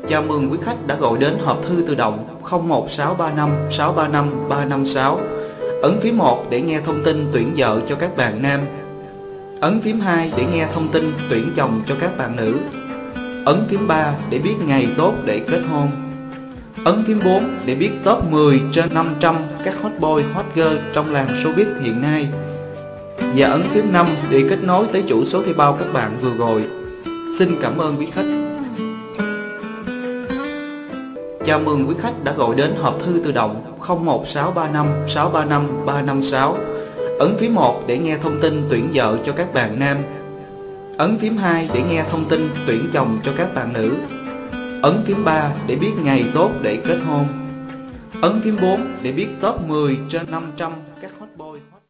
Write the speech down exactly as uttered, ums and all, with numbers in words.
Chào mừng quý khách đã gọi đến hộp thư tự động không một sáu ba năm sáu ba năm ba năm sáu. Ấn phím một để nghe thông tin tuyển vợ cho các bạn nam. Ấn phím hai để nghe thông tin tuyển chồng cho các bạn nữ. Ấn phím ba để biết ngày tốt để kết hôn. Ấn phím bốn để biết top mười trên năm trăm các hot boy hot girl trong làng showbiz hiện nay. Và ấn phím năm để kết nối tới chủ số thuê bao các bạn vừa gọi. Xin cảm ơn quý khách. Chào mừng quý khách đã gọi đến hộp thư tự động không một sáu ba năm sáu ba năm ba năm sáu. Ấn phím một để nghe thông tin tuyển vợ cho các bạn nam. Ấn phím hai để nghe thông tin tuyển chồng cho các bạn nữ. Ấn phím ba để biết ngày tốt để kết hôn. Ấn phím bốn để biết top mười trên năm trăm